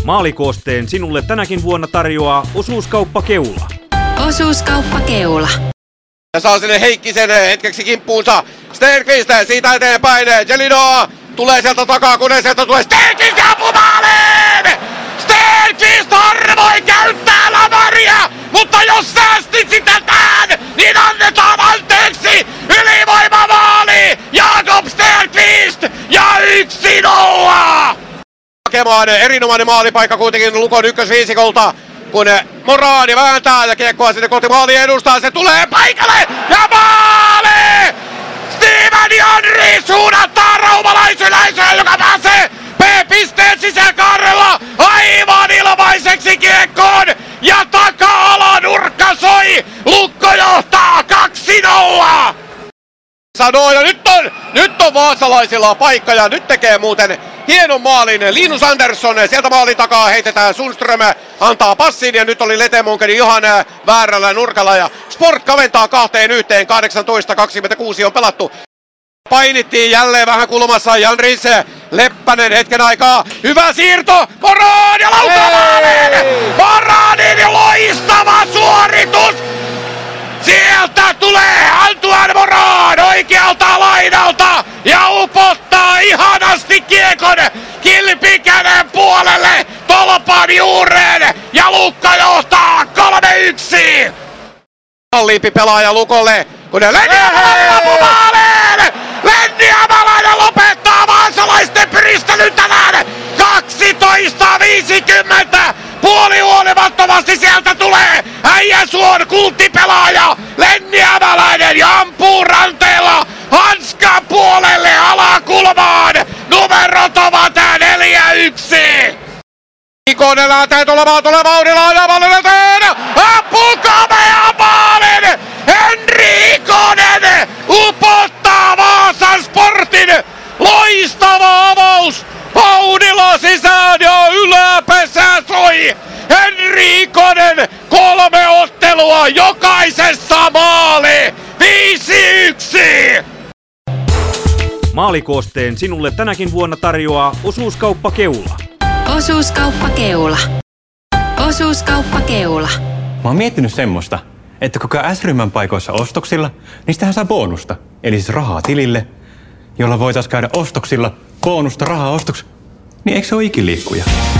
Maalikoosteen sinulle tänäkin vuonna tarjoaa Osuuskauppa Keula. Osuuskauppa Keula. Ja saa sinne Heikkisen hetkeksi kimppuunsa. Stenqvist siitä eteenpäin. Jelino tulee sieltä takaa, kun sieltä tulee Stenqvist ja maaliin! Stenqvist harvoin käyttää lamaria, mutta jos säästit sitä tämän, niin annetaan anteeksi! Ylivoimamaali! Jakob Stenqvist ja 1-0! Hakemaan erinomainen maalipaikka kuitenkin Lukon ykkösviisikolta, kun Moraani vääntää ja kiekkoa sinne kohti maalia edustaa, se tulee paikalle ja maali! Steven Janri suunnattaa raumalaisyleisöön, joka pääsee P-pisteen sisäkaarella aivan ilmaiseksi kiekkoon ja taka-alanurkka soi, Lukko johtaa 2-0! Sanoo, ja nyt on vaasalaisilla paikka ja nyt tekee muuten hienon maalin Linus Andersson. Sieltä maalin takaa heitetään Sundström, antaa passin ja nyt oli Letemunken ihan väärällä nurkalla ja Sport kaventaa 2-1, 18-26 on pelattu. Painittiin jälleen vähän kulmassa Janris, Leppänen hetken aikaa, hyvä siirto, Moran ja lautamaaliin! Moranin loistava suoritus! Sieltä tulee Antoine Moran oikealta laidalta ja upottaa ihanasti kiekon kilpikäden puolelle tolpan juureen ja Lukko johtaa 3-1! Kalliimpi pelaaja Lukolle, kun Lenni Hämäläinen loppuu maaliin! Lenni Hämäläinen lopettaa vaasalaisten pyristelyn tänään! 12.50! Puolihuolimattomasti sieltä tulee Äijäsuon kulttipelaaja Lenni Hämäläinen ja ampuu ranteella hanskan puolelle alakulmaan. Numerot ovat 4-1. Ikonen lähtee tulemaan vauhdilla ja maalin eteen. Ampuu kamea maalin. Henri Ikonen upottaa Vaasan Sportin. Loistava avaus. Vauhdilla sisään ja yläpesä soi! Henri Ikonen 3 ottelua jokaisessa maali! 5-1! Maalikoosteen sinulle tänäkin vuonna tarjoaa Osuuskauppa Keula. Osuuskauppa Keula. Osuuskauppa Keula. Mä oon miettinyt semmoista, että kun käy S-ryhmän paikoissa ostoksilla, niin sitähän saa bonusta. Eli siis rahaa tilille, jolla voitaisiin käydä ostoksilla, bonusta, rahaa ostoksilla. Niin eikö se ole ikiliikkuja?